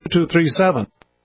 237.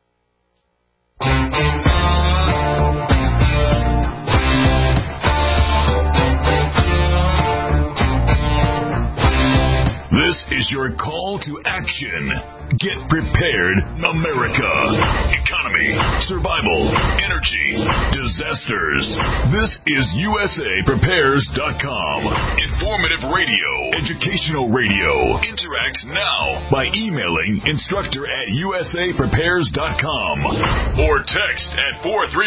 This is your call to action. Get prepared, America. Economy, survival, energy, disasters. This is USAPrepares.com. Informative radio, educational radio. Interact now by emailing instructor@USAPrepares.com or text at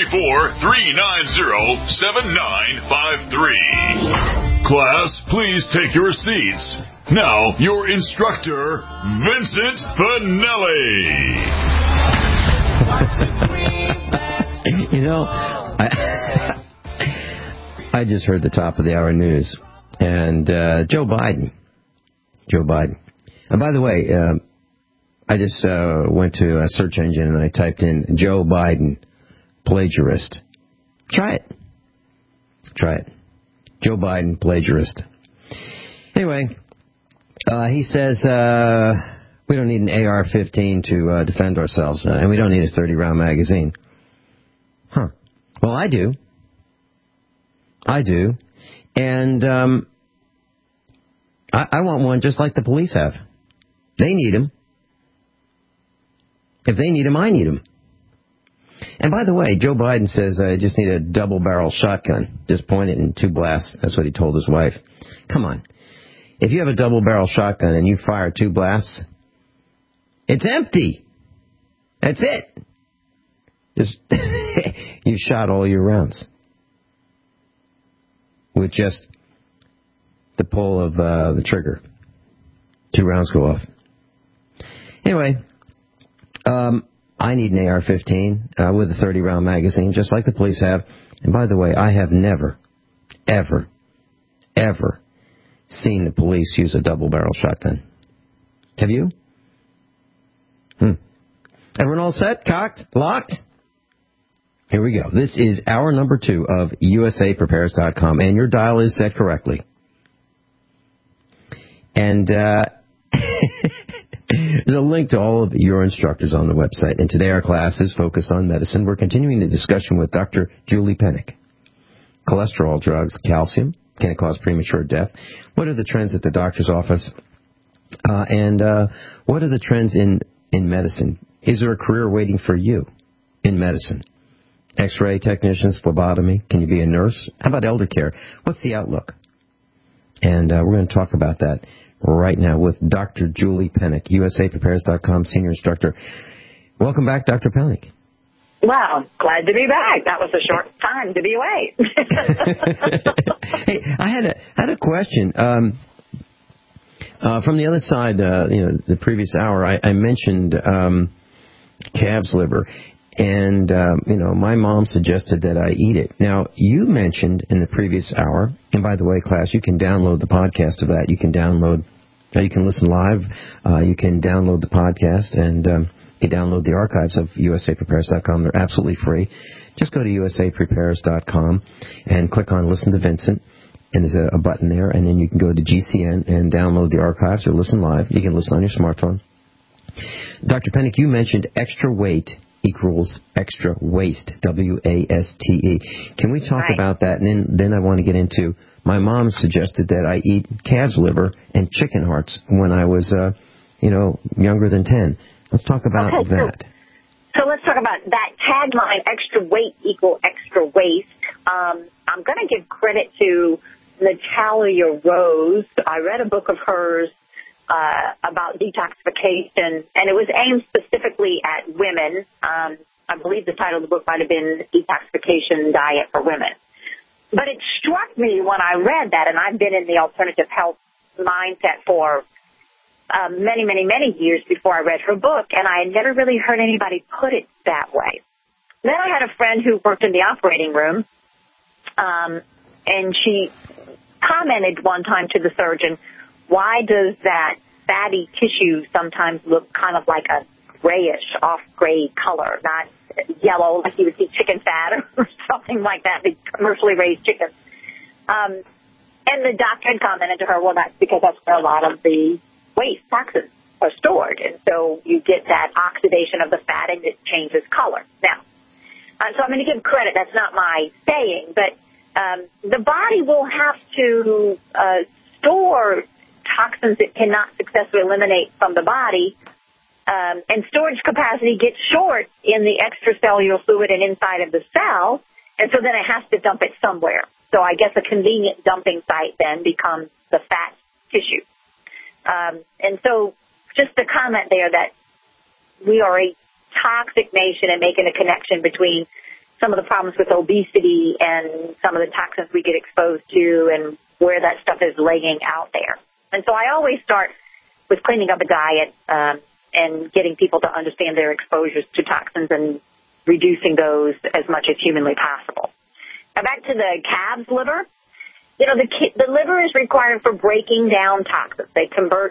434-390-7953. Class, please take your seats. Now, your instructor, Vincent Finelli. I just heard the top of the hour news, and Joe Biden. And by the way, I just went to a search engine and I typed in Joe Biden plagiarist. Try it. Joe Biden plagiarist. Anyway. He says we don't need an AR-15 to defend ourselves, and we don't need a 30-round magazine. Huh. Well, I do. And I want one just like the police have. They need them. If they need them, I need them. And by the way, Joe Biden says I just need a double-barrel shotgun. Just point it in 2 blasts. That's what he told his wife. Come on. If you have a double-barrel shotgun and you fire 2 blasts, it's empty. That's it. Just you shot all your rounds with just the pull of the trigger. 2 rounds go off. Anyway, I need an AR-15 with a 30-round magazine, just like the police have. And by the way, I have never, ever seen the police use a double-barrel shotgun. Have you? Everyone all set? Cocked? Locked? Here we go. This is hour number 2 of USAPrepares.com, and your dial is set correctly. And there's a link to all of your instructors on the website. And today our class is focused on medicine. We're continuing the discussion with Dr. Julie Pennick. Cholesterol drugs, calcium. Can it cause premature death? What are the trends at the doctor's office? And what are the trends in medicine? Is there a career waiting for you in medicine? X-ray technicians, phlebotomy. Can you be a nurse? How about elder care? What's the outlook? And we're going to talk about that right now with Dr. Julie Pennick, USAPrepares.com senior instructor. Welcome back, Dr. Pennick. Wow, glad to be back. That was a short time to be away. Hey, I had a question. From the other side, the previous hour, I mentioned calf's liver, and my mom suggested that I eat it. Now, you mentioned in the previous hour, and by the way, class, you can download the podcast of that. You can listen live. You can download the podcast, and you download the archives of USAPrepares.com. They're absolutely free. Just go to USAPrepares.com and click on Listen to Vincent. And there's a button there. And then you can go to GCN and download the archives or listen live. You can listen on your smartphone. Dr. Pennick, you mentioned extra weight equals extra waste, W-A-S-T-E. Can we talk about that? And then I want to get into, my mom suggested that I eat calf's liver and chicken hearts when I was, younger than 10. Let's talk about that. So let's talk about that tagline, extra weight equal extra waste. I'm going to give credit to Natalia Rose. I read a book of hers about detoxification, and it was aimed specifically at women. I believe the title of the book might have been Detoxification Diet for Women. But it struck me when I read that, and I've been in the alternative health mindset for many, many, many years before I read her book, and I had never really heard anybody put it that way. Then I had a friend who worked in the operating room, and she commented one time to the surgeon, why does that fatty tissue sometimes look kind of like a grayish, off-gray color, not yellow like you would see chicken fat or something like that, the commercially raised chicken. And the doctor had commented to her, well, that's because that's where a lot of the waste toxins are stored. And so you get that oxidation of the fat and it changes color. Now, so I'm going to give credit. That's not my saying, but the body will have to store toxins it cannot successfully eliminate from the body, and storage capacity gets short in the extracellular fluid and inside of the cell, and so then it has to dump it somewhere. So I guess a convenient dumping site then becomes the fat tissue. And so just to comment there that we are a toxic nation and making a connection between some of the problems with obesity and some of the toxins we get exposed to and where that stuff is laying out there. And so I always start with cleaning up a diet and getting people to understand their exposures to toxins and reducing those as much as humanly possible. Now back to the calf's liver. You know, the liver is required for breaking down toxins. They convert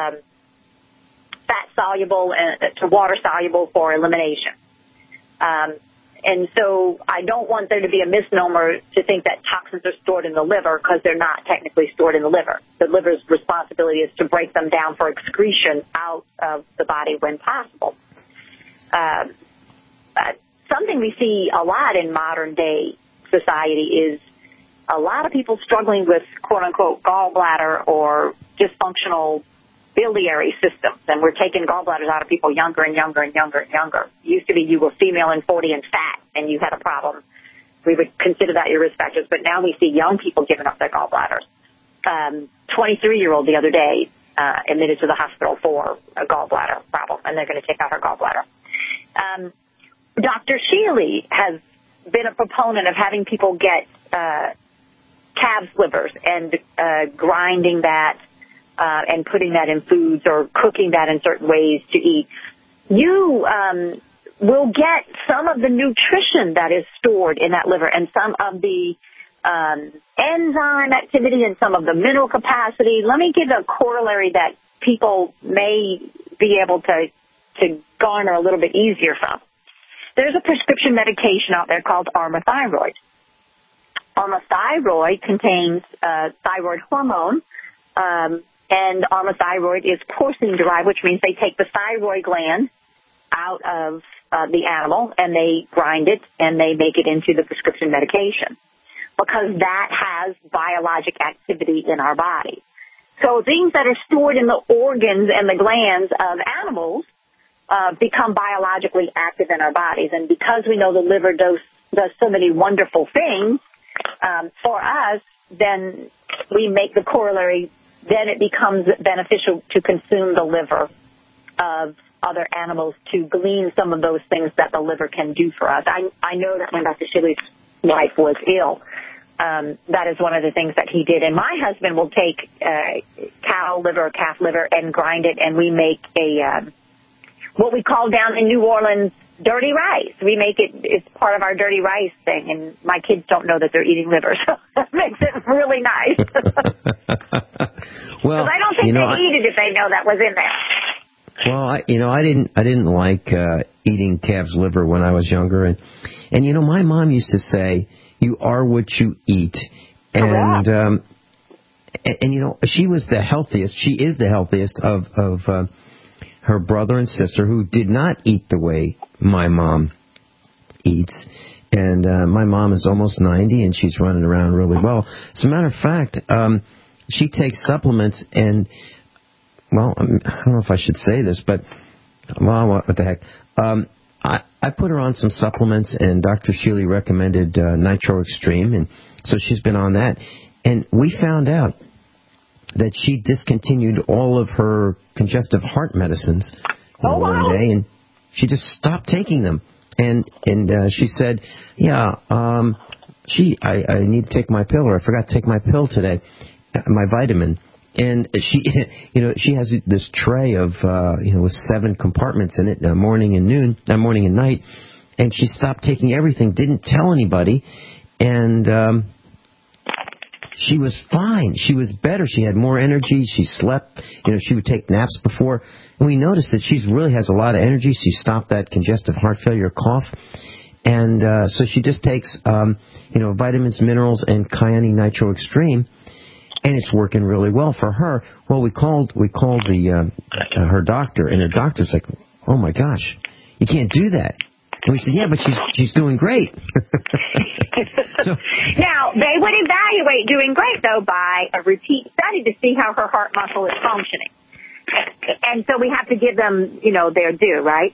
fat-soluble to water-soluble for elimination. And so I don't want there to be a misnomer to think that toxins are stored in the liver because they're not technically stored in the liver. The liver's responsibility is to break them down for excretion out of the body when possible. Something we see a lot in modern-day society is a lot of people struggling with quote-unquote gallbladder or dysfunctional biliary systems, and we're taking gallbladders out of people younger and younger and younger and younger. It used to be you were female and 40 and fat, and you had a problem. We would consider that your risk factors, but now we see young people giving up their gallbladders. 23-year-old the other day admitted to the hospital for a gallbladder problem, and they're going to take out her gallbladder. Dr. Shealy has been a proponent of having people get calves' livers and grinding that and putting that in foods or cooking that in certain ways to eat. You will get some of the nutrition that is stored in that liver and some of the enzyme activity and some of the mineral capacity. Let me give a corollary that people may be able to garner a little bit easier from. There's a prescription medication out there called Armathyroid. Armathyroid contains thyroid hormone, and Armathyroid is porcine-derived, which means they take the thyroid gland out of the animal, and they grind it, and they make it into the prescription medication because that has biologic activity in our body. So things that are stored in the organs and the glands of animals become biologically active in our bodies. And because we know the liver does so many wonderful things for us, then we make the corollary, then it becomes beneficial to consume the liver of other animals to glean some of those things that the liver can do for us. I know that when Dr. Shealy's wife was ill, that is one of the things that he did. And my husband will take cow liver or calf liver and grind it, and we make a what we call down in New Orleans dirty rice. We make it, it's part of our dirty rice thing, and my kids don't know that they're eating liver, so that makes it really nice. Well, I don't think they'd eat it if they know that was in there. Well, I didn't like eating calf's liver when I was younger, and my mom used to say, "You are what you eat," and she was the healthiest. She is the healthiest of her brother and sister who did not eat the way my mom eats. And my mom is almost 90, and she's running around really well. As a matter of fact, she takes supplements, and, well, I don't know if I should say this, but, well, what the heck. I put her on some supplements, and Dr. Shealy recommended Nitro Extreme, and so she's been on that. And we found out that she discontinued all of her congestive heart medicines one day, and she just stopped taking them. And she said, I need to take my pill, or I forgot to take my pill today, my vitamin. And she has this tray of, with 7 compartments in it, morning and night, and she stopped taking everything, didn't tell anybody, and she was fine. She was better. She had more energy. She slept. She would take naps before. And we noticed that she really has a lot of energy. She stopped that congestive heart failure cough. And so she just takes, vitamins, minerals, and Kyani Nitro Extreme. and it's working really well for her. Well, we called the her doctor, and her doctor's like, "Oh my gosh, you can't do that." And we said, "Yeah, but she's doing great." So, now, they would evaluate doing great, though, by a repeat study to see how her heart muscle is functioning. And so we have to give them, their due, right?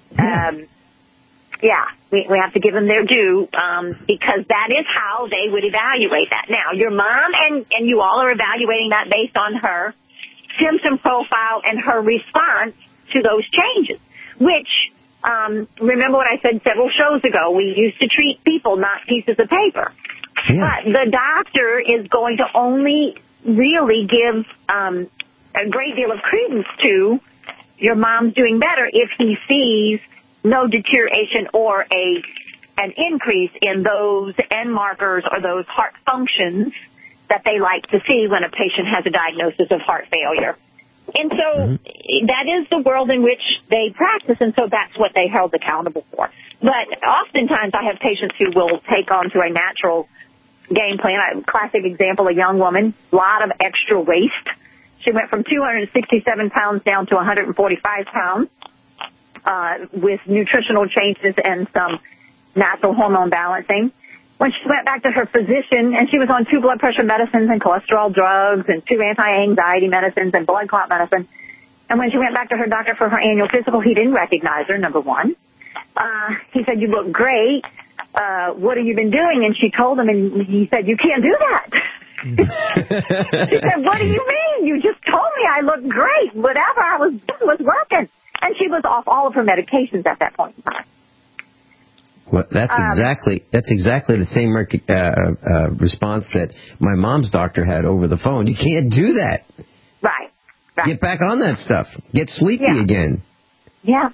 Yeah. We have to give them their due because that is how they would evaluate that. Now, your mom and you all are evaluating that based on her symptom profile and her response to those changes, which, remember what I said several shows ago, we used to treat people, not pieces of paper. Yeah. But the doctor is going to only really give a great deal of credence to your mom's doing better if he sees no deterioration or an increase in those end markers or those heart functions that they like to see when a patient has a diagnosis of heart failure. And so that is the world in which they practice, and so that's what they held accountable for. But oftentimes I have patients who will take on to a natural game plan. A classic example, a young woman, a lot of extra waist. She went from 267 pounds down to 145 pounds with nutritional changes and some natural hormone balancing. When she went back to her physician, and she was on 2 blood pressure medicines and cholesterol drugs and 2 anti-anxiety medicines and blood clot medicine. And when she went back to her doctor for her annual physical, he didn't recognize her, number one. He said, "You look great. What have you been doing?" And she told him, and he said, "You can't do that." She said, "What do you mean? You just told me I looked great. Whatever I was doing was working." And she was off all of her medications at that point in time. Well, that's exactly the same response that my mom's doctor had over the phone. You can't do that. Right. Get back on that stuff. Get sleepy again. Yeah.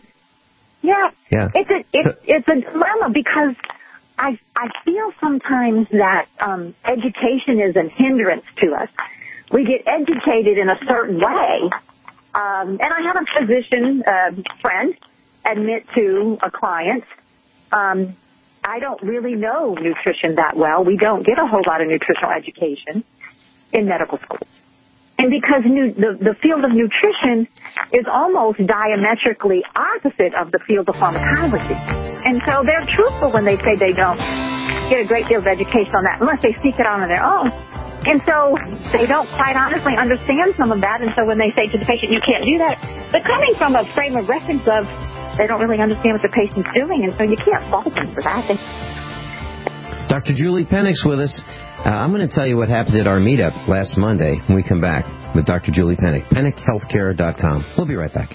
It's a dilemma because I feel sometimes that education is a hindrance to us. We get educated in a certain way, and I had a physician friend admit to a client, I don't really know nutrition that well. We don't get a whole lot of nutritional education in medical school. And because the field of nutrition is almost diametrically opposite of the field of pharmacology. And so they're truthful when they say they don't get a great deal of education on that unless they seek it out on their own. And so they don't quite honestly understand some of that. And so when they say to the patient, "You can't do that," they're coming from a frame of reference of they don't really understand what the patient's doing, and so you can't fault them for that. Dr. Julie Pennick's with us. I'm going to tell you what happened at our meetup last Monday when we come back with Dr. Julie Pennick. PennickHealthcare.com. We'll be right back.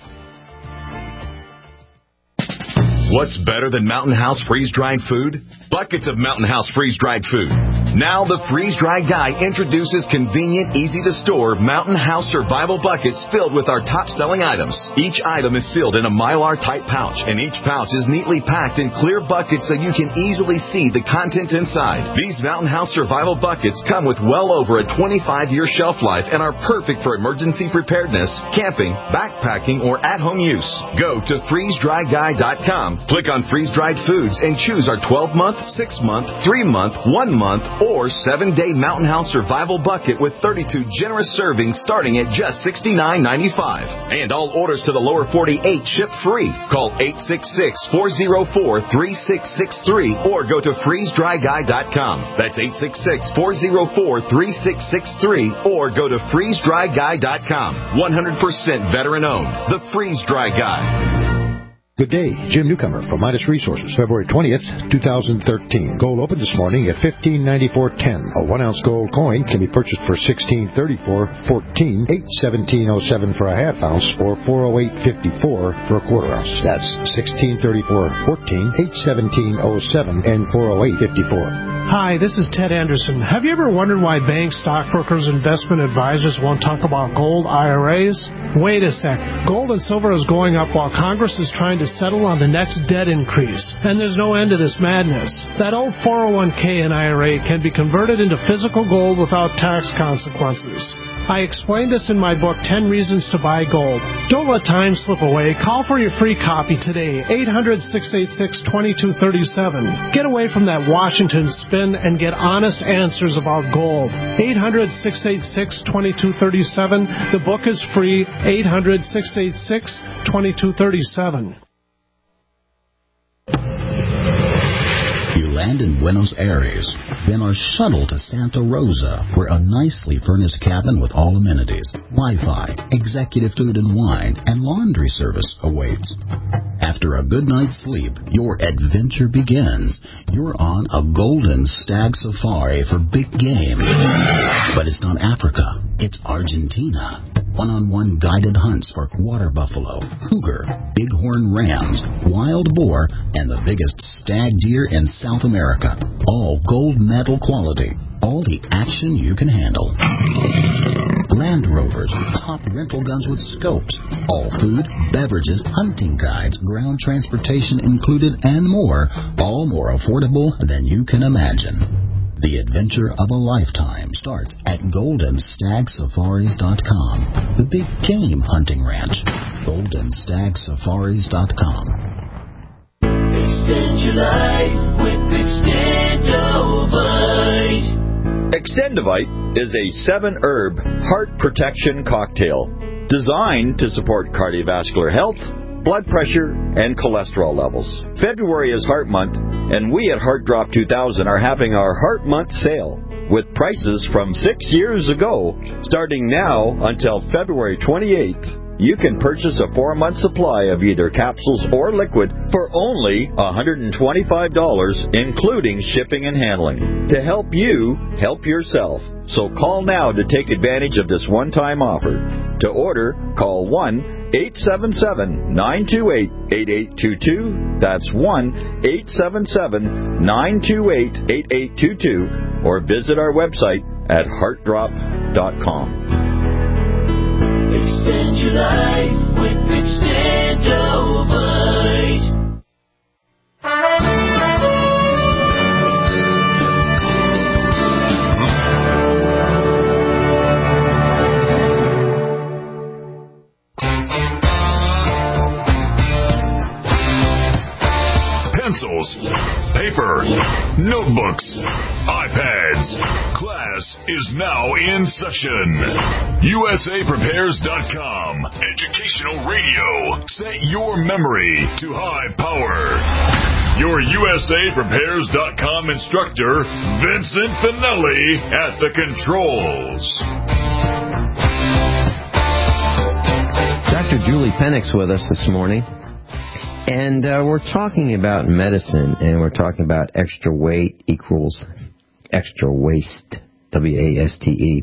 What's better than Mountain House freeze-dried food? Buckets of Mountain House freeze-dried food. Now the Freeze-Dry Guy introduces convenient, easy-to-store Mountain House survival buckets filled with our top-selling items. Each item is sealed in a Mylar-type pouch, and each pouch is neatly packed in clear buckets so you can easily see the contents inside. These Mountain House survival buckets come with well over a 25-year shelf life and are perfect for emergency preparedness, camping, backpacking, or at-home use. Go to freezedryguy.com. Click on freeze-dried foods and choose our 12-month, 6-month, 3-month, 1-month, or 7-day Mountain House survival bucket with 32 generous servings starting at just $69.95. And all orders to the lower 48 ship free. Call 866-404-3663 or go to freezedryguy.com. That's 866-404-3663 or go to freezedryguy.com. 100% veteran-owned. The Freeze-Dry Guy. Good day. Jim Newcomer from Midas Resources, February 20th, 2013. Gold opened this morning at $15.94.10. A 1-ounce gold coin can be purchased for $16.34.14, $8.17.07 for a half ounce, or $408.54 for a quarter ounce. That's $16.34.14, $8.17.07, and $408.54. Hi, this is Ted Anderson. Have you ever wondered why banks, stockbrokers, investment advisors won't talk about gold IRAs? Wait a sec. Gold and silver is going up while Congress is trying to settle on the next debt increase. And there's no end to this madness. That old 401k and IRA can be converted into physical gold without tax consequences. I explain this in my book, 10 Reasons to Buy Gold. Don't let time slip away. Call for your free copy today, 800-686-2237. Get away from that Washington spin and get honest answers about gold. 800-686-2237. The book is free, 800-686-2237. You land in Buenos Aires, then are shuttled to Santa Rosa, where a nicely furnished cabin with all amenities, Wi-Fi, executive food and wine, and laundry service awaits. After a good night's sleep, your adventure begins. You're on a golden stag safari for big game. But it's not Africa, it's Argentina. One-on-one guided hunts for water buffalo, cougar, bighorn rams, wild boar, and the biggest stag deer in South America. All gold medal quality. All the action you can handle. Land Rovers, top rental guns with scopes. All food, beverages, hunting guides, ground transportation included, and more. All more affordable than you can imagine. The adventure of a lifetime starts at GoldenStagSafaris.com. The big game hunting ranch. GoldenStagSafaris.com. Extend your life with Extendovite. Extendovite is a 7-herb heart protection cocktail designed to support cardiovascular health, blood pressure, and cholesterol levels. February is Heart Month, and we at Heart Drop 2000 are having our Heart Month sale with prices from 6 years ago. Starting now until February 28th, you can purchase a 4-month supply of either capsules or liquid for only $125, including shipping and handling, to help you help yourself. So call now to take advantage of this one-time offer. To order, call 1-877-928-8822. That's 1-877-928-8822. Or visit our website at heartdrop.com. Extend your life with Extendovite. Pencils, paper, notebooks, iPads. Class is now in session. USAPrepares.com. Educational radio. Set your memory to high power. Your USAPrepares.com instructor, Vincent Finelli, at the controls. Dr. Julie Penix with us this morning. And we're talking about medicine, and we're talking about extra weight equals extra waste, W-A-S-T-E.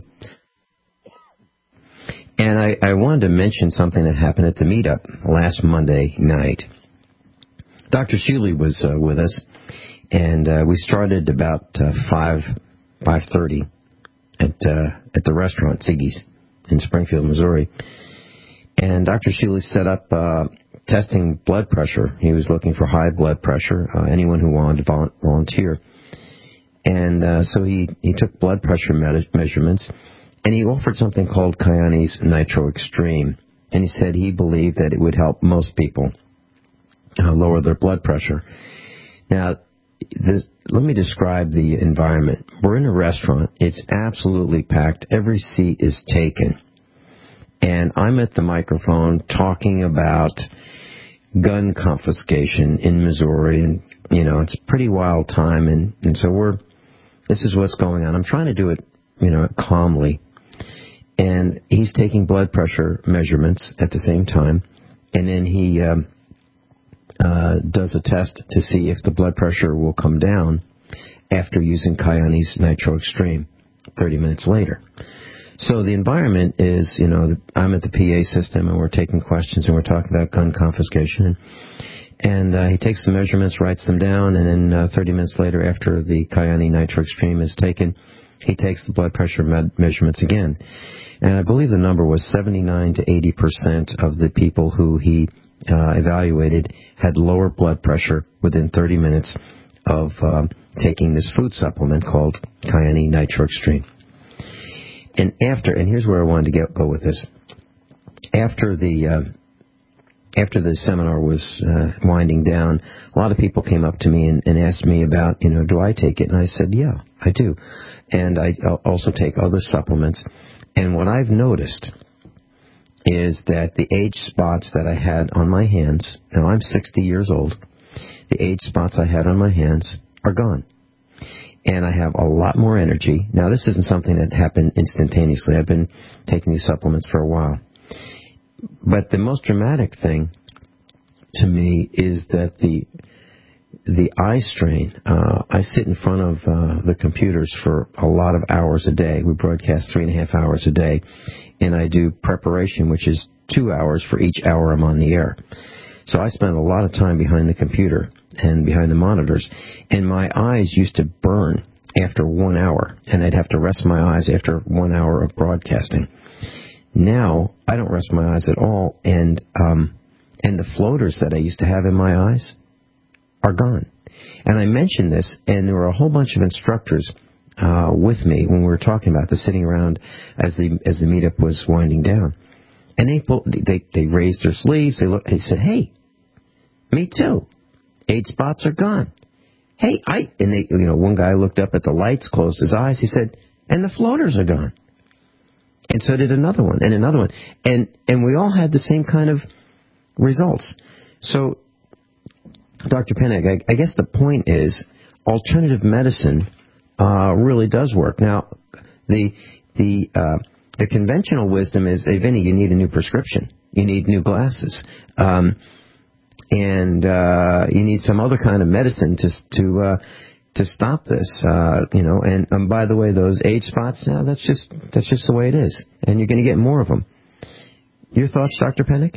And I wanted to mention something that happened at the meetup last Monday night. Dr. Shealy was with us, and we started about 5:30 at the restaurant, Ziggy's, in Springfield, Missouri. And Dr. Shealy set up testing blood pressure. He was looking for high blood pressure, anyone who wanted to volunteer. And so he took blood pressure measurements, and he offered something called Kyani's Nitro Extreme. And he said he believed that it would help most people lower their blood pressure. Now, let me describe the environment. We're in a restaurant. It's absolutely packed. Every seat is taken. And I'm at the microphone talking about gun confiscation in Missouri, and it's a pretty wild time, and so this is what's going on. I'm trying to do it calmly, and he's taking blood pressure measurements at the same time, and then he does a test to see if the blood pressure will come down after using Kyani's Nitro Extreme 30 minutes later. So the environment is, I'm at the PA system, and we're taking questions, and we're talking about gun confiscation. And he takes the measurements, writes them down, and then 30 minutes later, after the Kyani Nitro Extreme is taken, he takes the blood pressure measurements again. And I believe the number was 79 to 80% of the people who he evaluated had lower blood pressure within 30 minutes of taking this food supplement called Kyani Nitro Extreme. And here's where I wanted to go with this. After the seminar was winding down, a lot of people came up to me and asked me about, do I take it? And I said, yeah, I do. And I also take other supplements. And what I've noticed is that the age spots that I had on my hands, now I'm 60 years old, the age spots I had on my hands are gone. And I have a lot more energy. Now, this isn't something that happened instantaneously. I've been taking these supplements for a while. But the most dramatic thing to me is that the eye strain, I sit in front of the computers for a lot of hours a day. We broadcast 3.5 hours a day. And I do preparation, which is 2 hours for each hour I'm on the air. So I spend a lot of time behind the computer and behind the monitors. And my eyes used to burn after 1 hour. And I'd have to rest my eyes after 1 hour of broadcasting. Now, I don't rest my eyes at all. And the floaters that I used to have in my eyes are gone. And I mentioned this, and there were a whole bunch of instructors with me when we were talking about this, sitting around as the meetup was winding down. And they raised their sleeves. They said, "Hey, me too. Age spots are gone. Hey, one guy looked up at the lights, closed his eyes. He said, and the floaters are gone. And so did another one and another one. And we all had the same kind of results. So, Dr. Pennick, I guess the point is alternative medicine really does work. Now, the conventional wisdom is, hey, Vinny, you need a new prescription. You need new glasses. And you need some other kind of medicine to stop this, And by the way, those age spots, now that's just the way it is, and you're going to get more of them. Your thoughts, Dr. Pennick?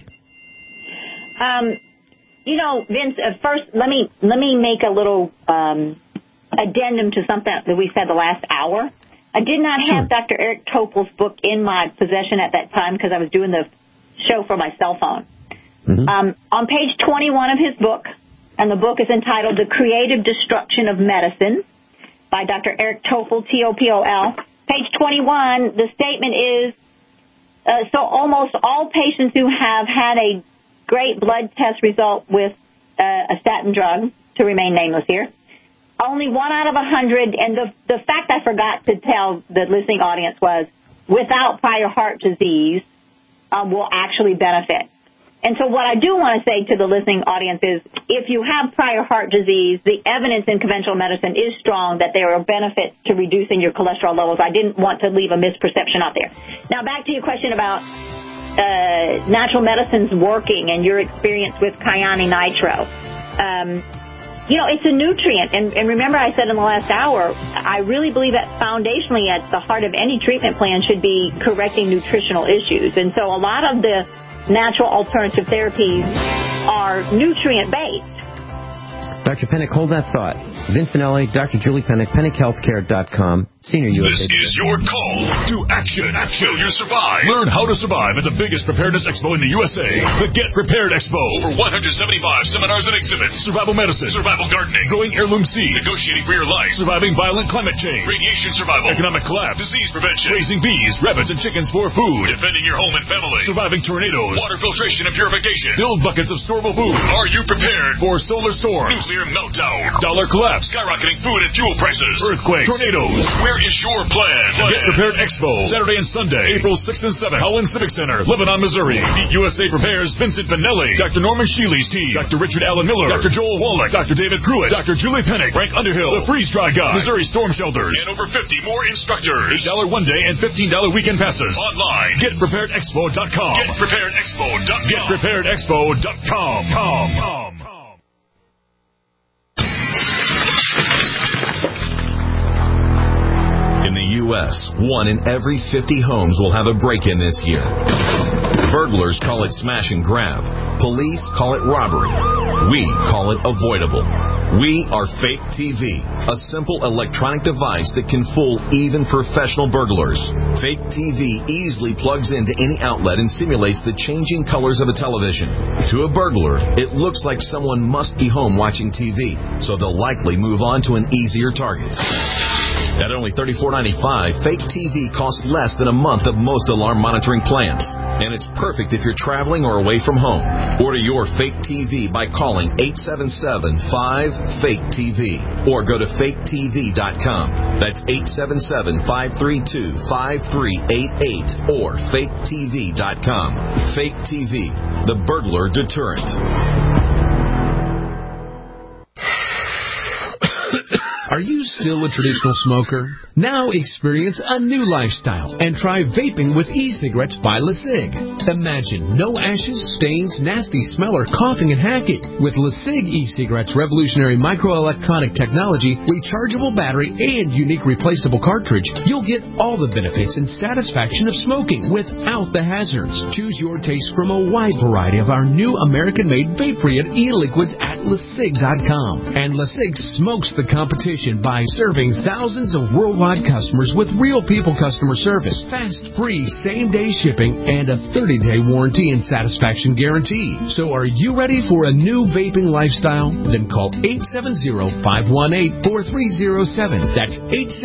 Vince. First, let me make a little addendum to something that we said the last hour. I did not have Dr. Eric Topol's book in my possession at that time because I was doing the show from my cell phone. Mm-hmm. On page 21 of his book, and the book is entitled The Creative Destruction of Medicine by Dr. Eric Topol, T-O-P-O-L. Page 21, the statement is, so almost all patients who have had a great blood test result with a statin drug, to remain nameless here, only 1 out of 100, and the fact I forgot to tell the listening audience was, without prior heart disease, will actually benefit. And so what I do want to say to the listening audience is, if you have prior heart disease, the evidence in conventional medicine is strong that there are benefits to reducing your cholesterol levels. I didn't want to leave a misperception out there. Now, back to your question about natural medicines working and your experience with Kyani Nitro. It's a nutrient. And remember I said in the last hour, I really believe that foundationally at the heart of any treatment plan should be correcting nutritional issues. And so a lot of the natural alternative therapies are nutrient-based. Dr. Pennick, hold that thought. Vin Finelli, Dr. Julie Pennick, PennickHealthcare.com, Senior USA. This is your call to action. Will you survive? Learn how to survive at the biggest preparedness expo in the USA. The Get Prepared Expo. Over 175 seminars and exhibits. Survival medicine, survival gardening, growing heirloom seeds, negotiating for your life, surviving violent climate change, radiation survival, economic collapse, disease prevention, raising bees, rabbits, and chickens for food, defending your home and family, surviving tornadoes, water filtration and purification, build buckets of storable food. Are you prepared for solar storm, nuclear meltdown, dollar collapse, skyrocketing food and fuel prices, earthquakes, tornadoes? Where is your plan? Get Prepared Expo, Saturday and Sunday, April 6th and 7th, Howland Civic Center, Lebanon, Missouri. Meet USA Prepares Vincent Finelli, Dr. Norman Shealy's team, Dr. Richard Allen Miller, Dr. Joel Wallach, Dr. David Pruitt, Dr. Julie Pennick, Frank Underhill, The Freeze Dry Guy, Missouri Storm Shelters, and over 50 more instructors. $8 one-day and $15 weekend passes. Online, GetPreparedExpo.com. GetPreparedExpo.com. GetPreparedExpo.com. In the U.S., 1 in every 50 homes will have a break-in this year. Burglars call it smash and grab. Police call it robbery. We call it avoidable. We are Fake TV. a simple electronic device that can fool even professional burglars. Fake TV easily plugs into any outlet and simulates the changing colors of a television. To a burglar, it looks like someone must be home watching TV, so they'll likely move on to an easier target. At only $34.95, Fake TV costs less than a month of most alarm monitoring plans. And it's perfect if you're traveling or away from home. Order your Fake TV by calling 877-5-FAKE-TV or go to faketv.com. That's 877-532-5388 or faketv.com. Fake TV, the burglar deterrent. Are you still a traditional smoker? Now experience a new lifestyle and try vaping with e-cigarettes by LeSig. Imagine no ashes, stains, nasty smell, or coughing and hacking. With LeSig e-cigarettes' revolutionary microelectronic technology, rechargeable battery, and unique replaceable cartridge, you'll get all the benefits and satisfaction of smoking without the hazards. Choose your taste from a wide variety of our new American-made vape-free e-liquids at LeSig.com. And LeSig smokes the competition by serving thousands of worldwide customers with real people customer service, fast, free, same-day shipping, and a 30-day warranty and satisfaction guarantee. So are you ready for a new vaping lifestyle? Then call 870-518-4307. That's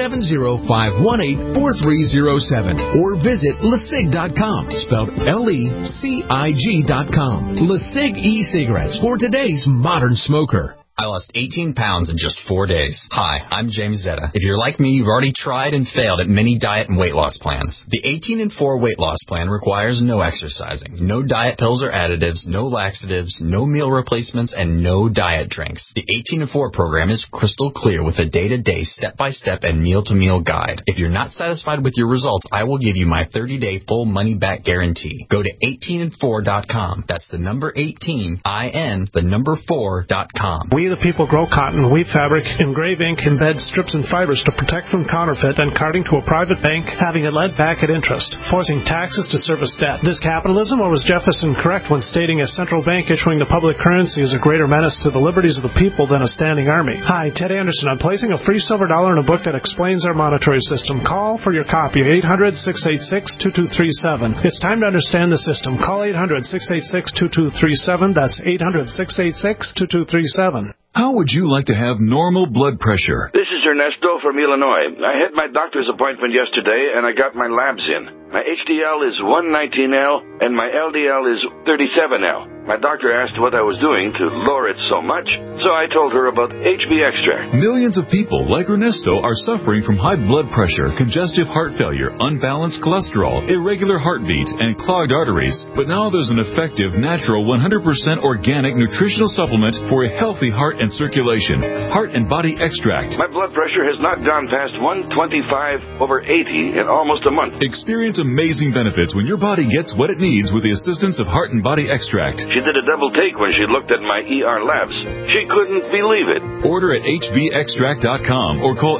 870-518-4307. Or visit LeSig.com, spelled LECIG.com. LeSig e-cigarettes for today's modern smoker. I lost 18 pounds in just 4 days. Hi, I'm James Zetta. If you're like me, you've already tried and failed at many diet and weight loss plans. The 18 and 4 weight loss plan requires no exercising, no diet pills or additives, no laxatives, no meal replacements, and no diet drinks. The 18 and 4 program is crystal clear with a day-to-day, step-by-step, and meal-to-meal guide. If you're not satisfied with your results, I will give you my 30-day full money-back guarantee. Go to 18and4.com. That's the number 18, I-N, the number 4.com. We the people grow cotton, weave fabric, engrave ink, embed strips and fibers to protect from counterfeit and carting to a private bank, having it led back at interest, forcing taxes to service debt. This capitalism, or was Jefferson correct when stating a central bank issuing the public currency is a greater menace to the liberties of the people than a standing army? Hi, Ted Anderson. I'm placing a free silver dollar in a book that explains our monetary system. Call for your copy, 800-686-2237. It's time to understand the system. Call 800-686-2237. That's 800-686-2237. How would you like to have normal blood pressure? This is Ernesto from Illinois. I had my doctor's appointment yesterday, and I got my labs in. My HDL is 119L, and my LDL is 37L. My doctor asked what I was doing to lower it so much, so I told her about HB Extract. Millions of people like Ernesto are suffering from high blood pressure, congestive heart failure, unbalanced cholesterol, irregular heartbeat, and clogged arteries. But now there's an effective, natural, 100% organic nutritional supplement for a healthy heart and circulation. Heart and Body Extract. My blood pressure has not gone past 125/80 in almost a month. Experience amazing benefits when your body gets what it needs with the assistance of Heart and Body Extract. She did a double take when she looked at my ER labs. She couldn't believe it. Order at hbextract.com or call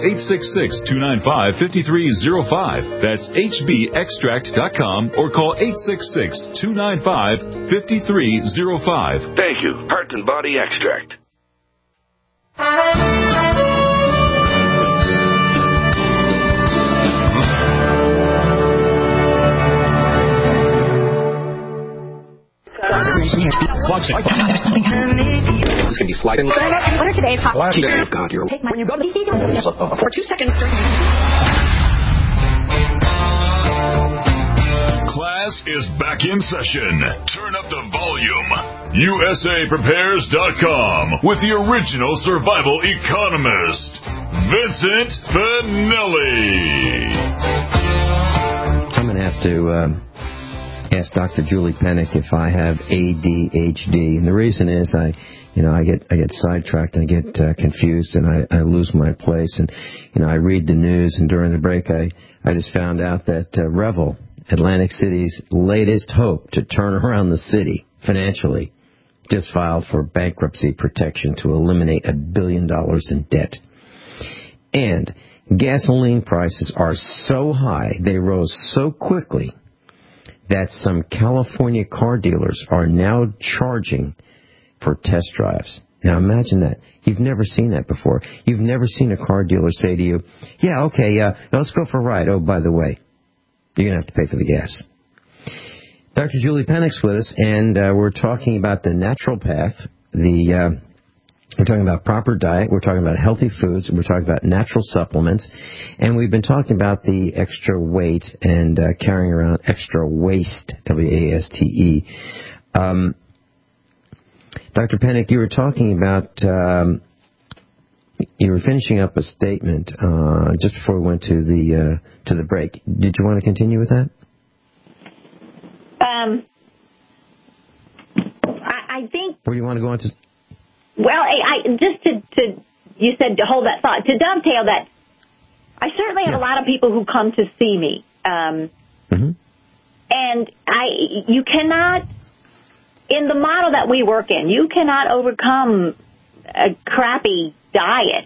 866-295-5305. That's hbextract.com or call 866-295-5305. Thank you. Heart and Body Extract. Watch it. It's going to be sliding. What are today's hot? God, you're... Take my... When you go to the... For 2 seconds. Class is back in session. Turn up the volume. USAPrepares.com with the original survival economist, Vincent Finelli. I'm going to have to ask Dr. Julie Pennick if I have ADHD, and the reason is I get sidetracked and I get confused and I lose my place, and I read the news, and during the break I just found out that Revel, Atlantic City's latest hope to turn around the city financially, just filed for bankruptcy protection to eliminate $1 billion in debt. And gasoline prices are so high, they rose so quickly that some California car dealers are now charging for test drives. Now imagine that. You've never seen that before. You've never seen a car dealer say to you, yeah, okay, let's go for a ride. Oh, by the way, you're going to have to pay for the gas. Dr. Julie Pennick's with us, and we're talking about the natural path. We're talking about proper diet. We're talking about healthy foods. We're talking about natural supplements. And we've been talking about the extra weight and carrying around extra waste, W-A-S-T-E. Dr. Pennick, you were talking about, you were finishing up a statement just before we went to the break. Did you want to continue with that? I think... Or do you want to go on to... Well, you said to hold that thought. To dovetail that, I certainly have a lot of people who come to see me. And you cannot, in the model that we work in, you cannot overcome a crappy diet.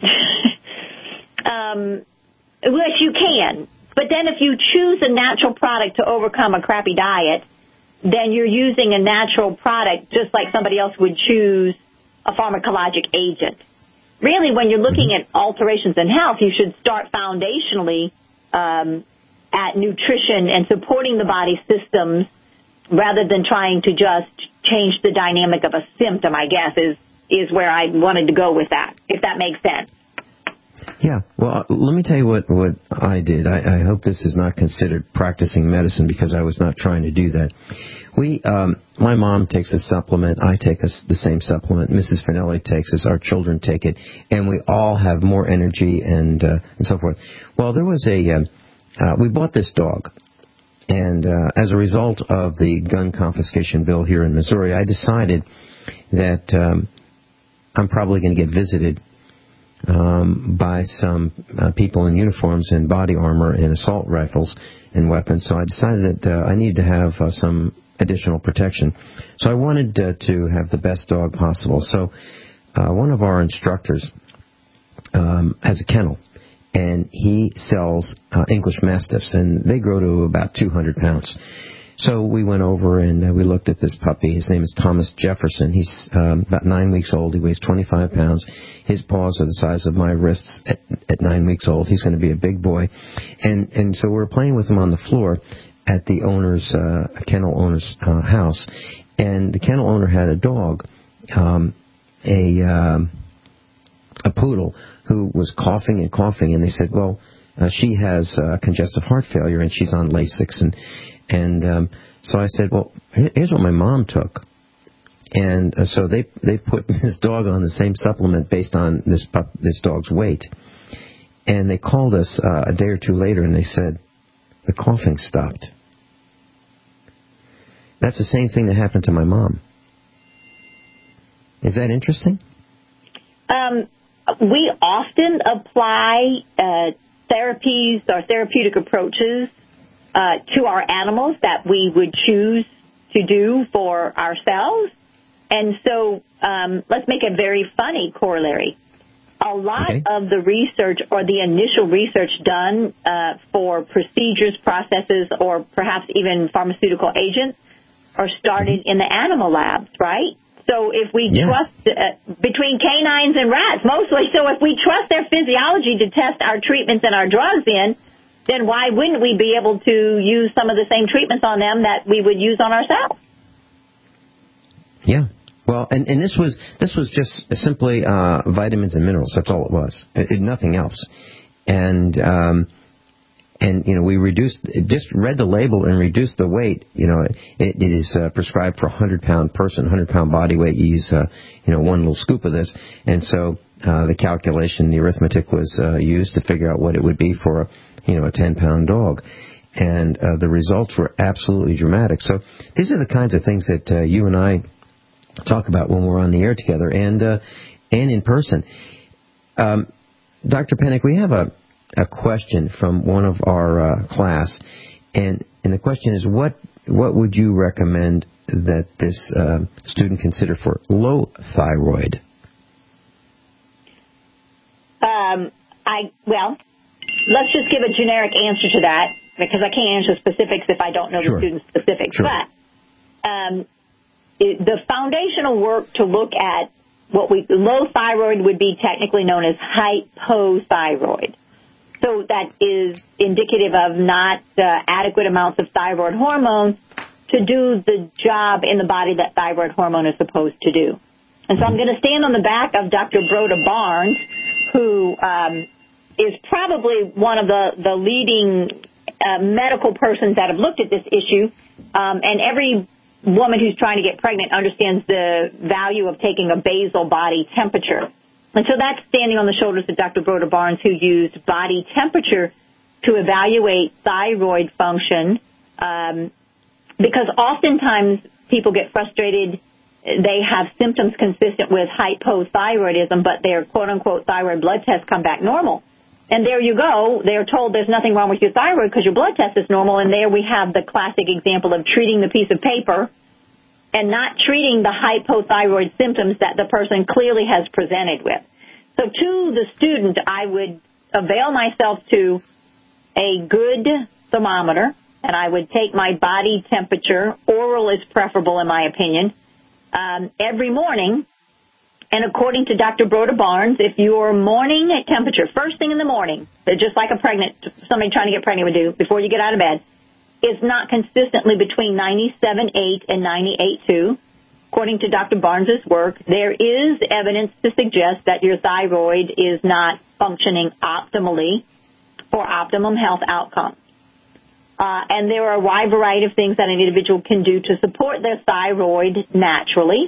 Which you can. But then if you choose a natural product to overcome a crappy diet, then you're using a natural product just like somebody else would choose a pharmacologic agent. Really, when you're looking at alterations in health, you should start foundationally at nutrition and supporting the body's systems rather than trying to just change the dynamic of a symptom, I guess, is where I wanted to go with that, if that makes sense. Yeah, well, let me tell you what I did. I hope this is not considered practicing medicine because I was not trying to do that. My mom takes a supplement. I take the same supplement. Mrs. Finelli takes it. Our children take it, and we all have more energy and so forth. Well, there was we bought this dog, and as a result of the gun confiscation bill here in Missouri, I decided that I'm probably going to get visited by some people in uniforms and body armor and assault rifles and weapons. So I decided that I needed to have some additional protection. So I wanted to have the best dog possible. So one of our instructors has a kennel, and he sells English Mastiffs, and they grow to about 200 pounds. So we went over and we looked at this puppy. His name is Thomas Jefferson. He's about 9 weeks old. He weighs 25 pounds. His paws are the size of my wrists at 9 weeks old. He's going to be a big boy. And so we're playing with him on the floor at the owner's, kennel owner's house. And the kennel owner had a dog, a poodle, who was coughing and coughing. And they said, well, she has congestive heart failure and she's on Lasix. And so I said, well, here's what my mom took. And so they put this dog on the same supplement based on this dog's weight. And they called us a day or two later, and they said, the coughing stopped. That's the same thing that happened to my mom. Is that interesting? We often apply therapies or therapeutic approaches to our animals that we would choose to do for ourselves. And so let's make a very funny corollary. A lot of the research or the initial research done for procedures, processes, or perhaps even pharmaceutical agents are started in the animal labs, right? So if we trust, between canines and rats mostly, so if we trust their physiology to test our treatments and our drugs in, then why wouldn't we be able to use some of the same treatments on them that we would use on ourselves? Yeah. Well, and this was just simply vitamins and minerals. That's all it was. Nothing else. And you know, we just read the label and reduced the weight. You know, it is prescribed for a 100-pound person, 100-pound body weight. You use, one little scoop of this. And so the calculation, the arithmetic was used to figure out what it would be for a 10-pound dog. And the results were absolutely dramatic. So these are the kinds of things that you and I talk about when we're on the air together and in person. Dr. Pennick, we have a question from one of our class, and the question is, what would you recommend that this student consider for low thyroid? Well, let's just give a generic answer to that, because I can't answer specifics if I don't know the student's specifics. Sure. But the foundational work to look at low thyroid would be technically known as hypothyroid. So that is indicative of not adequate amounts of thyroid hormone to do the job in the body that thyroid hormone is supposed to do. And so I'm going to stand on the back of Dr. Broda Barnes, who is probably one of the leading medical persons that have looked at this issue. And every woman who's trying to get pregnant understands the value of taking a basal body temperature. And so that's standing on the shoulders of Dr. Broda Barnes, who used body temperature to evaluate thyroid function, because oftentimes people get frustrated. They have symptoms consistent with hypothyroidism, but their quote-unquote thyroid blood tests come back normal. And there you go. They're told there's nothing wrong with your thyroid because your blood test is normal, and there we have the classic example of treating the piece of paper and not treating the hypothyroid symptoms that the person clearly has presented with. So to the student, I would avail myself to a good thermometer, and I would take my body temperature. Oral is preferable, in my opinion, every morning. And according to Dr. Broda Barnes, if your morning temperature, first thing in the morning, just like somebody trying to get pregnant would do before you get out of bed, is not consistently between 97.8 and 98.2, according to Dr. Barnes's work, there is evidence to suggest that your thyroid is not functioning optimally for optimum health outcomes. And there are a wide variety of things that an individual can do to support their thyroid naturally.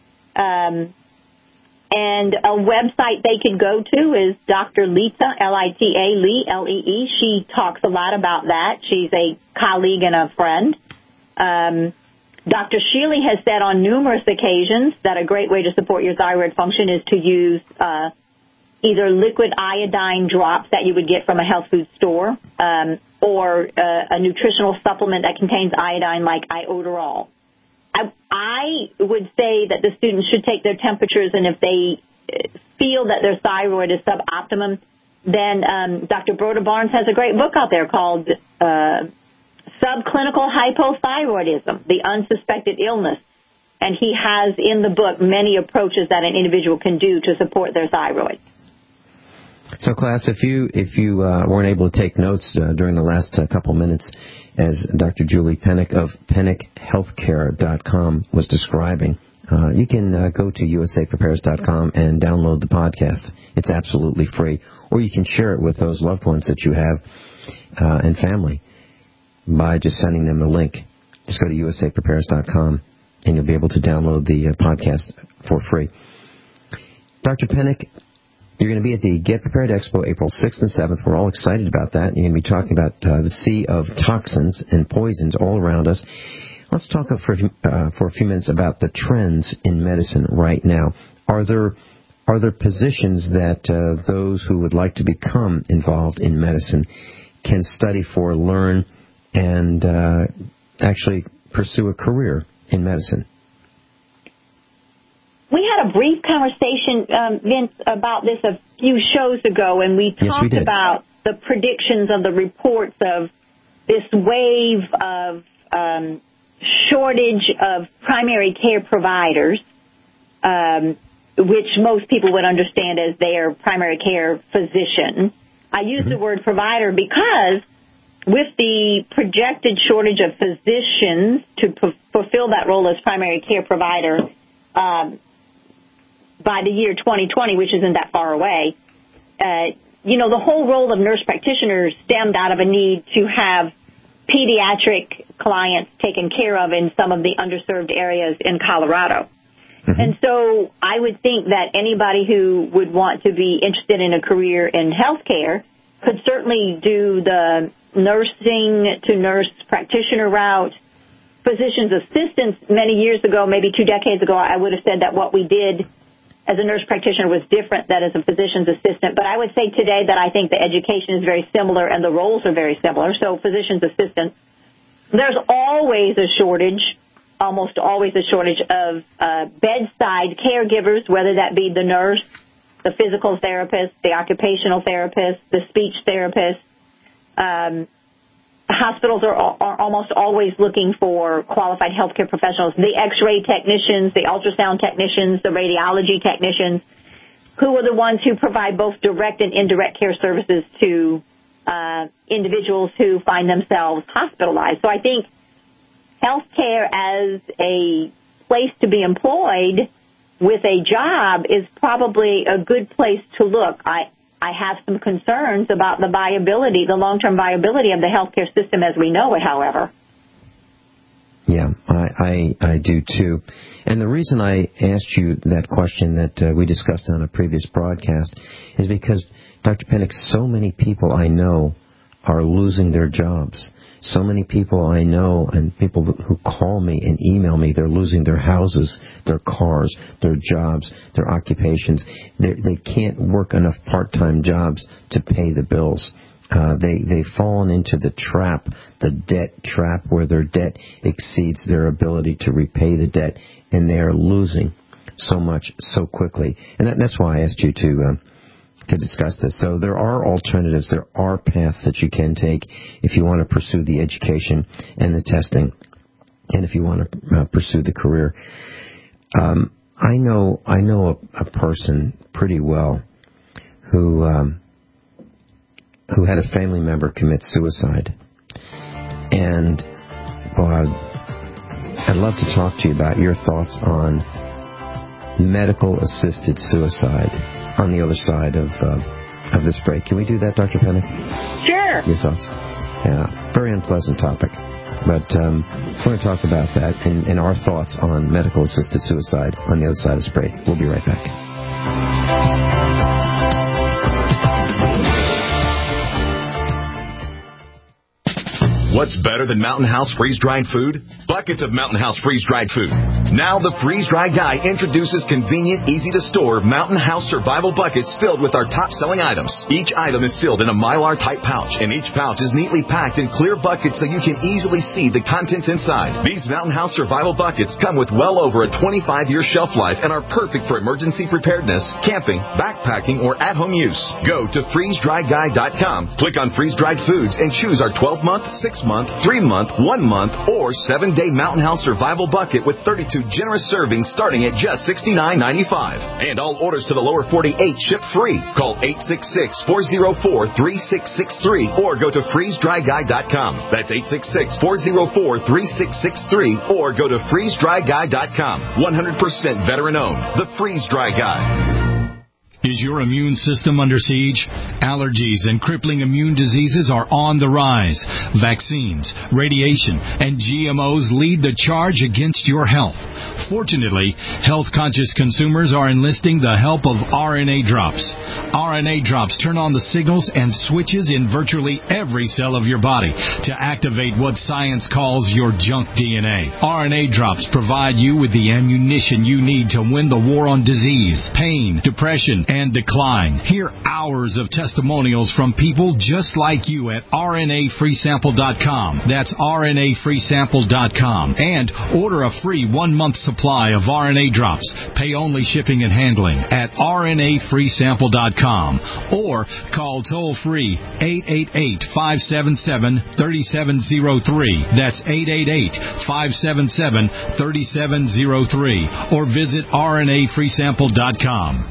And a website they could go to is Dr. Lita, L-I-T-A, Lee, L-E-E. She talks a lot about that. She's a colleague and a friend. Dr. Shealy has said on numerous occasions that a great way to support your thyroid function is to use either liquid iodine drops that you would get from a health food store or a nutritional supplement that contains iodine like Iodoral. I would say that the students should take their temperatures, and if they feel that their thyroid is suboptimum, then Dr. Broda Barnes has a great book out there called Subclinical Hypothyroidism, The Unsuspected Illness. And he has in the book many approaches that an individual can do to support their thyroid. So, class, if you weren't able to take notes during the last couple minutes, as Dr. Julie Pennick of PennickHealthcare.com was describing, you can go to usaprepares.com and download the podcast. It's absolutely free. Or you can share it with those loved ones that you have and family by just sending them the link. Just go to usaprepares.com and you'll be able to download the podcast for free. Dr. Pennick, you're going to be at the Get Prepared Expo April 6th and 7th. We're all excited about that. You're going to be talking about the sea of toxins and poisons all around us. Let's talk for a few minutes about the trends in medicine right now. Are there positions that those who would like to become involved in medicine can study for, learn, and actually pursue a career in medicine? We had a brief conversation, Vince, about this a few shows ago, and we talked about the predictions of the reports of this wave of shortage of primary care providers, which most people would understand as their primary care physician. I use the word provider because with the projected shortage of physicians to fulfill that role as primary care provider, by the year 2020, which isn't that far away, the whole role of nurse practitioners stemmed out of a need to have pediatric clients taken care of in some of the underserved areas in Colorado. Mm-hmm. And so I would think that anybody who would want to be interested in a career in healthcare could certainly do the nursing to nurse practitioner route. Physician's assistants, many years ago, maybe 2 decades ago, I would have said that what we did as a nurse practitioner was different than as a physician's assistant. But I would say today that I think the education is very similar and the roles are very similar. So physician's assistant. There's always a shortage, almost always a shortage of bedside caregivers, whether that be the nurse, the physical therapist, the occupational therapist, the speech therapist. hospitals are almost always looking for qualified healthcare professionals, the X-ray technicians, the ultrasound technicians, the radiology technicians, who are the ones who provide both direct and indirect care services to individuals who find themselves hospitalized. So I think healthcare as a place to be employed with a job is probably a good place to look. I have some concerns about the viability, the long-term viability of the healthcare system as we know it, however. Yeah, I do too. And the reason I asked you that question that we discussed on a previous broadcast is because, Dr. Pennick, so many people I know are losing their jobs. So many people I know and people who call me and email me, they're losing their houses, their cars, their jobs, their occupations. They can't work enough part-time jobs to pay the bills. They've fallen into the trap, the debt trap, where their debt exceeds their ability to repay the debt, and they are losing so much so quickly. And that's why I asked you to discuss this. So there are alternatives. There are paths that you can take if you want to pursue the education and the testing, and if you want to pursue the career. I know a person pretty well who had a family member commit suicide, and I'd love to talk to you about your thoughts on medical-assisted suicide on the other side of this break. Can we do that, Dr. Pennick? Sure. Your thoughts? Yeah, very unpleasant topic. But we're going to talk about that and our thoughts on medical-assisted suicide on the other side of this break. We'll be right back. What's better than Mountain House freeze-dried food? Buckets of Mountain House freeze-dried food. Now the freeze-dry guy introduces convenient, easy-to-store Mountain House survival buckets filled with our top-selling items. Each item is sealed in a Mylar-type pouch, and each pouch is neatly packed in clear buckets so you can easily see the contents inside. These Mountain House survival buckets come with well over a 25-year shelf life and are perfect for emergency preparedness, camping, backpacking, or at-home use. Go to freezedryguy.com, click on freeze-dried foods, and choose our 12-month, 6-month, 3-month, 1-month, or 7-day Mountain House survival bucket with 32 generous servings starting at just $69.95. And all orders to the lower 48 ship free. Call 866-404-3663 or go to freezedryguy.com. That's 866-404-3663 or go to freezedryguy.com. 100% veteran owned. The Freeze Dry Guy. Is your immune system under siege? Allergies and crippling immune diseases are on the rise. Vaccines, radiation, and GMOs lead the charge against your health. Fortunately, health-conscious consumers are enlisting the help of RNA drops. RNA drops turn on the signals and switches in virtually every cell of your body to activate what science calls your junk DNA. RNA drops provide you with the ammunition you need to win the war on disease, pain, depression, and decline. Hear hours of testimonials from people just like you at RNAFreeSample.com. That's RNAFreeSample.com. And order a free 1-month supply of RNA drops. Pay only shipping and handling at RNAFreeSample.com. Or call toll-free 888-577-3703. That's 888-577-3703. Or visit RNAFreeSample.com.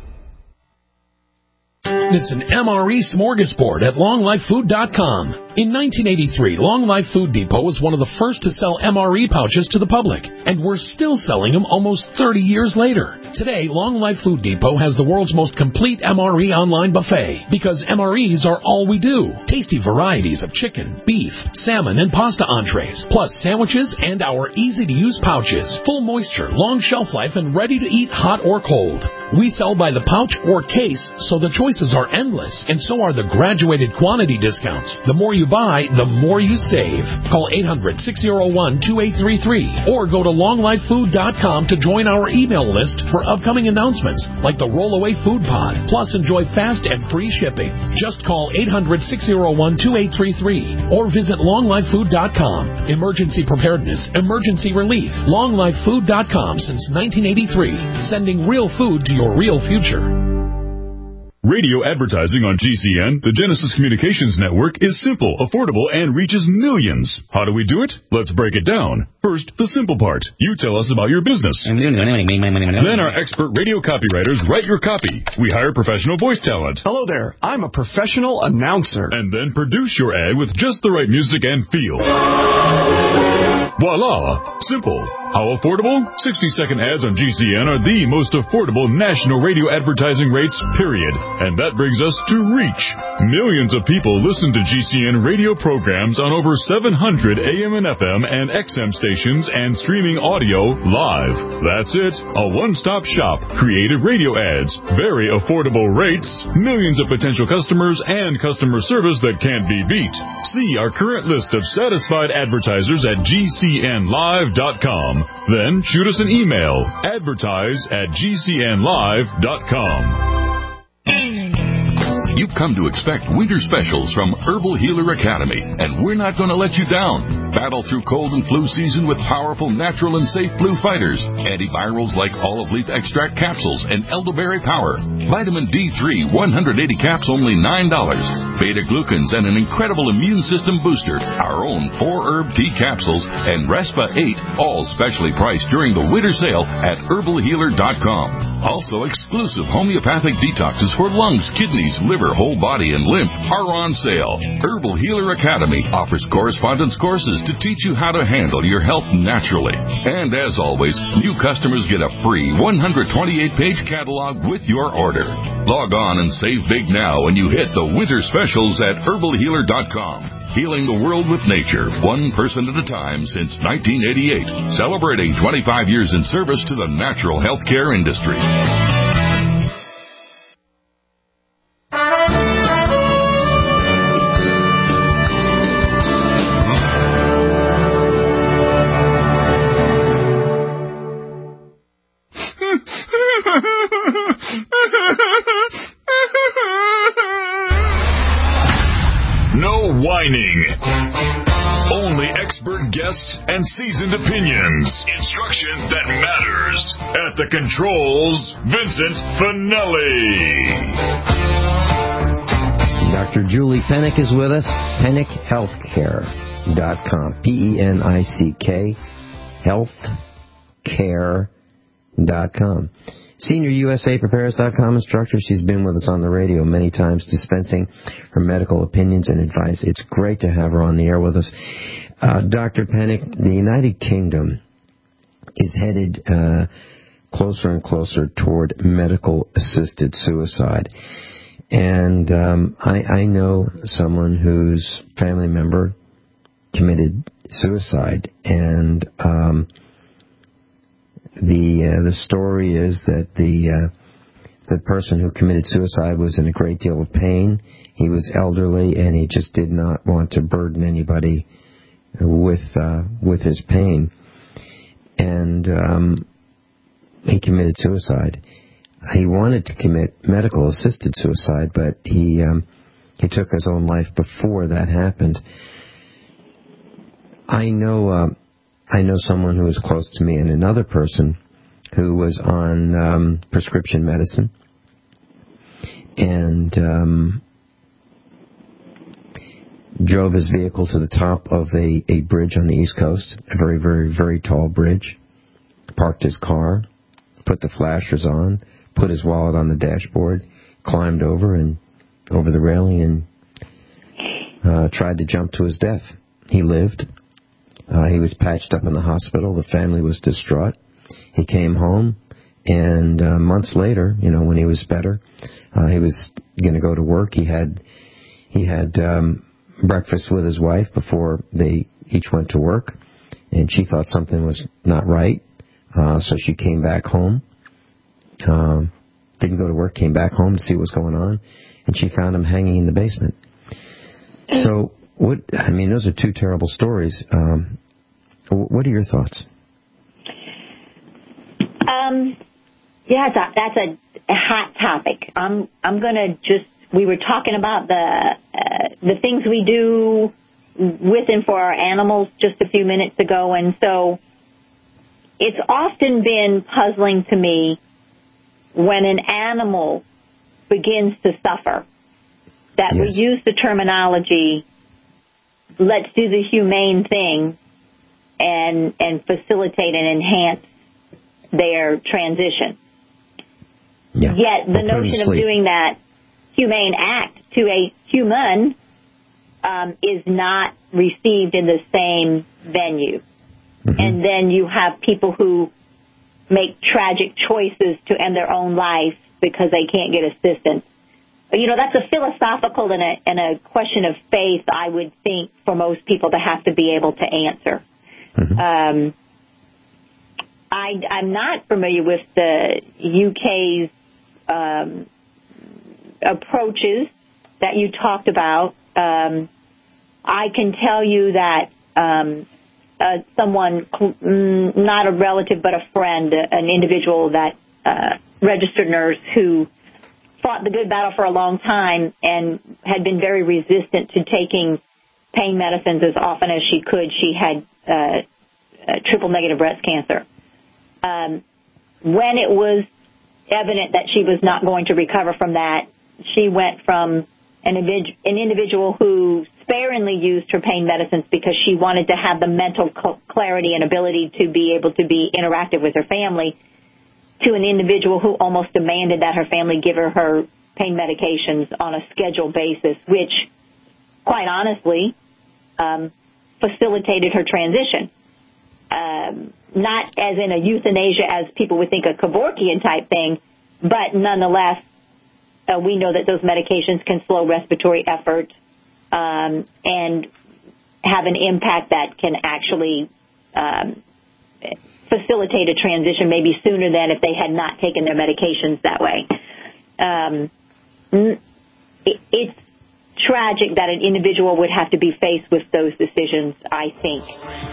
It's an MRE smorgasbord at LongLifeFood.com. In 1983, Long Life Food Depot was one of the first to sell MRE pouches to the public, and we're still selling them almost 30 years later. Today, Long Life Food Depot has the world's most complete MRE online buffet, because MREs are all we do. Tasty varieties of chicken, beef, salmon, and pasta entrees, plus sandwiches and our easy-to-use pouches. Full moisture, long shelf life, and ready to eat hot or cold. We sell by the pouch or case, so the choices are endless, and so are the graduated quantity discounts. The more you buy, the more you save. Call 800-601-2833 or go to longlifefood.com to join our email list for upcoming announcements like the Rollaway Food Pod. Plus, enjoy fast and free shipping. Just call 800-601-2833 or visit longlifefood.com. Emergency preparedness, emergency relief. Longlifefood.com since 1983, sending real food to your real future. Radio advertising on GCN, the Genesis Communications Network, is simple, affordable, and reaches millions. How do we do it? Let's break it down. First, the simple part. You tell us about your business. Then our expert radio copywriters write your copy. We hire professional voice talent. Hello there. I'm a professional announcer. And then produce your ad with just the right music and feel. Voila! Simple. How affordable? 60-second ads on GCN are the most affordable national radio advertising rates, period. And that brings us to reach. Millions of people listen to GCN radio programs on over 700 AM and FM and XM stations and streaming audio live. That's it. A one-stop shop. Creative radio ads. Very affordable rates. Millions of potential customers and customer service that can't be beat. See our current list of satisfied advertisers at GCNlive.com. Then shoot us an email. Advertise@GCNlive.com. You've come to expect winter specials from Herbal Healer Academy, and we're not going to let you down. Battle through cold and flu season with powerful, natural, and safe flu fighters. Antivirals like olive leaf extract capsules and elderberry power. Vitamin D3, 180 caps, only $9. Beta-glucans and an incredible immune system booster. Our own 4-herb tea capsules and Respa 8, all specially priced during the winter sale at herbalhealer.com. Also, exclusive homeopathic detoxes for lungs, kidneys, liver, whole body, and lymph are on sale. Herbal Healer Academy offers correspondence courses to teach you how to handle your health naturally. And as always, new customers get a free 128-page catalog with your order. Log on and save big now when you hit the winter specials at herbalhealer.com. Healing the world with nature, one person at a time since 1988. Celebrating 25 years in service to the natural healthcare industry. No whining. Only expert guests and seasoned opinions. Instruction that matters. At the controls, Vincent Finelli. Dr. Julie Pennick is with us. PennickHealthcare.com. P-E-N-I-C-K Healthcare.com. SeniorUSAPrepares.com instructor. She's been with us on the radio many times, dispensing her medical opinions and advice. It's great to have her on the air with us. Dr. Pennick, the United Kingdom is headed closer and closer toward medical-assisted suicide. And I know someone whose family member committed suicide, and the story is that the person who committed suicide was in a great deal of pain. He was elderly, and he just did not want to burden anybody with his pain, and he committed suicide. He wanted to commit medical-assisted suicide, but he took his own life before that happened. I know someone who is close to me, and another person who was on prescription medicine, and drove his vehicle to the top of a bridge on the East Coast, a very, very, very tall bridge, parked his car, put the flashers on, put his wallet on the dashboard, climbed over the railing, and tried to jump to his death. He lived. He was patched up in the hospital. The family was distraught. He came home, and months later, when he was better, he was going to go to work. He had breakfast with his wife before they each went to work, and she thought something was not right, so she came back home. Didn't go to work, came back home to see what was going on, and she found him hanging in the basement. So, those are two terrible stories. What are your thoughts? Yeah, that's a hot topic. I'm gonna we were talking about the things we do with and for our animals just a few minutes ago, and so it's often been puzzling to me when an animal begins to suffer. That we use the terminology, let's do the humane thing and facilitate and enhance their transition. Yeah. Yet the notion of doing that humane act to a human is not received in the same venue. Mm-hmm. And then you have people who make tragic choices to end their own life because they can't get assistance. You know, that's a philosophical and a question of faith, I would think, for most people to have to be able to answer. Mm-hmm. I'm not familiar with the UK's approaches that you talked about. I can tell you that someone, not a relative but a friend, an individual that registered nurse who fought the good battle for a long time and had been very resistant to taking pain medicines as often as she could. She had triple-negative breast cancer. When it was evident that she was not going to recover from that, she went from an individual who sparingly used her pain medicines because she wanted to have the mental clarity and ability to be able to be interactive with her family, to an individual who almost demanded that her family give her pain medications on a scheduled basis, which, quite honestly, facilitated her transition. Not as in a euthanasia as people would think a Kevorkian type thing, but nonetheless, we know that those medications can slow respiratory effort and have an impact that can actually facilitate a transition maybe sooner than if they had not taken their medications that way. It's tragic that an individual would have to be faced with those decisions, I think.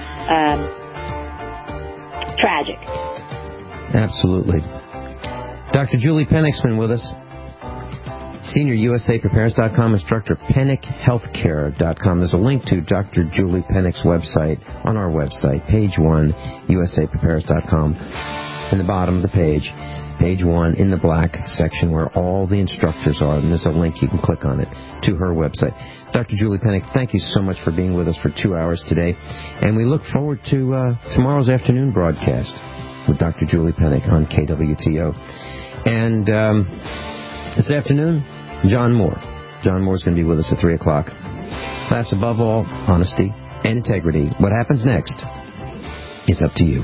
Tragic. Absolutely. Dr. Julie Pennick's been with us. Senior USAPrepares.com, instructor PennickHealthcare.com. There's a link to Dr. Julie Pennick's website on our website, page 1, USAPrepares.com. In the bottom of the page 1, in the black section where all the instructors are, and there's a link, you can click on it, to her website. Dr. Julie Pennick, thank you so much for being with us for 2 hours today, and we look forward to tomorrow's afternoon broadcast with Dr. Julie Pennick on KWTO. And this afternoon, John Moore. John Moore's going to be with us at 3 o'clock. Class, above all, honesty and integrity. What happens next is up to you.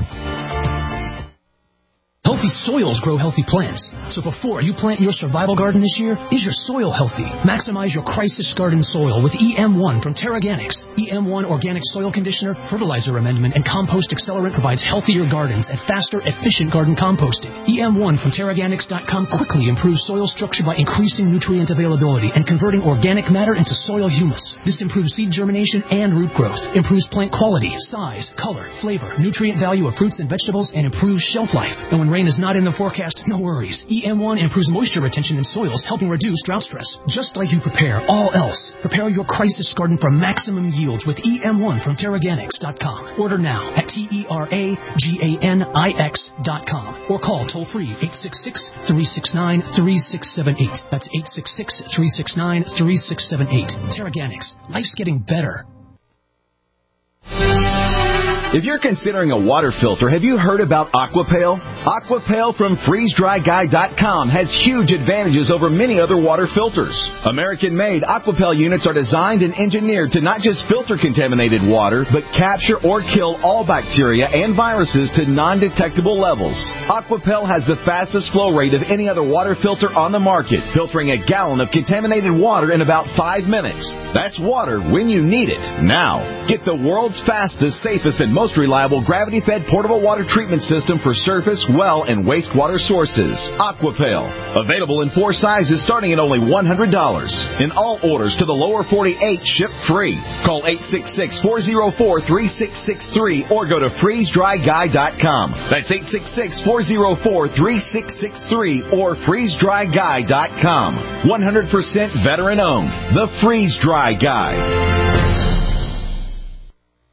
Healthy soils grow healthy plants. So before you plant your survival garden this year, is your soil healthy? Maximize your crisis garden soil with EM1 from Terraganics. EM1 Organic Soil Conditioner, Fertilizer Amendment, and Compost Accelerant provides healthier gardens and faster, efficient garden composting. EM1 from Terraganics.com quickly improves soil structure by increasing nutrient availability and converting organic matter into soil humus. This improves seed germination and root growth, improves plant quality, size, color, flavor, nutrient value of fruits and vegetables, and improves shelf life. And when rain is not in the forecast, no worries. EM1 improves moisture retention in soils, helping reduce drought stress. Just like you prepare all else, prepare your crisis garden for maximum yields with EM1 from Terraganics.com. Order now at TERAGANIX.com or call toll-free 866-369-3678. That's 866-369-3678. Terraganics. Life's getting better. If you're considering a water filter, have you heard about Aquapale? Aquapale from FreezeDryGuy.com has huge advantages over many other water filters. American-made Aquapale units are designed and engineered to not just filter contaminated water, but capture or kill all bacteria and viruses to non-detectable levels. Aquapale has the fastest flow rate of any other water filter on the market, filtering a gallon of contaminated water in about 5 minutes. That's water when you need it, now. Get the world's fastest, safest, and most reliable gravity-fed portable water treatment system for surface, well, and wastewater sources. Aquapale. Available in 4 sizes starting at only $100. In all orders to the lower 48 ship free. Call 866-404-3663 or go to FreezeDryGuy.com. That's 866-404-3663 or FreezeDryGuy.com. 100% veteran owned. The Freeze Dry Guy.